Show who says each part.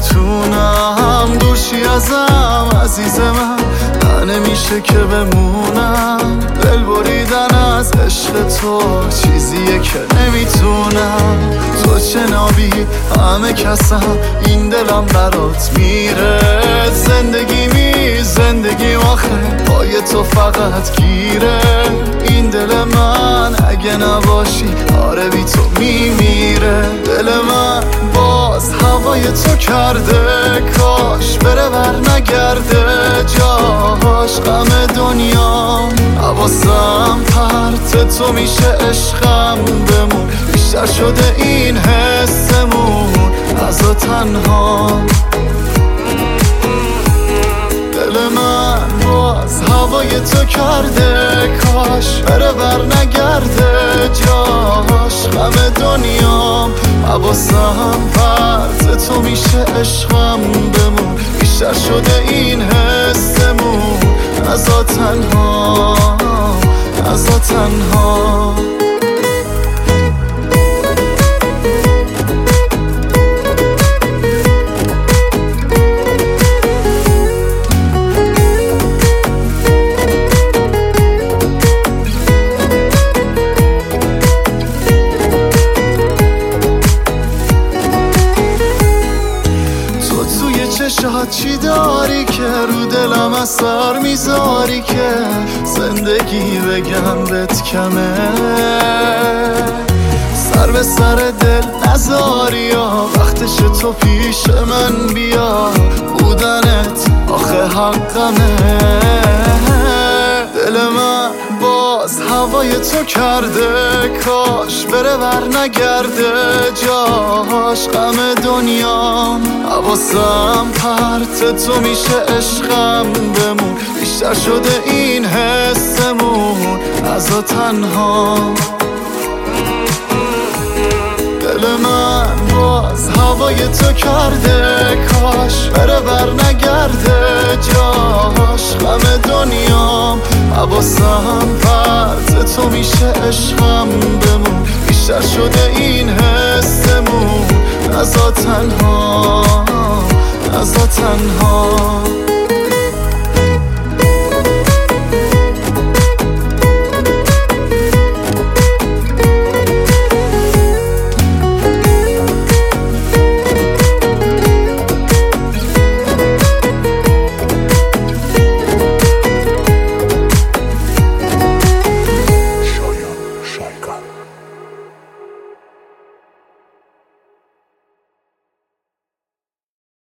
Speaker 1: نمیتونم دورشی ازم عزیز من نمیشه که بمونم دل بریدن از عشق تو چیزیه که نمیتونم تو چنابی همه کسم این دلم برات میره زندگی آخه پای تو فقط گیره این دل من اگه نباشی آره بی تو میمیره دل من باز هوای تو کرده کاش بره بر نگرده جاش غم دنیا حواسم پرت تو میشه عشقم بمون بیشتر شده این حسمون از تو تنها دل من باز هوای تو کرده کاش بره بر نگرده جاش غم دنیام حواسم پرت تو میشه عشقم بمون بیشتر شده این حسمون از تو تنها از تو تنها چشات چی داری که رو دلم اثر میذاری که زندگی بگم بهت کمه سر به سر دل نذاری یا وقتش تو پیش من بیا بودنت آخه حقمه دل من باز هوای تو کرده کاش بره بر نگرده جاش غم دنیام حواسم پرت تو میشه عشقم بمون بیشتر شده این حسمون از تو تنها دل من باز هوای تو کرده کاش بره بر نگرده جاش غم دنیام حواسم پرت تو میشه عشقم بمون بیشتر شده این حسمون از تو تنها از تو تنها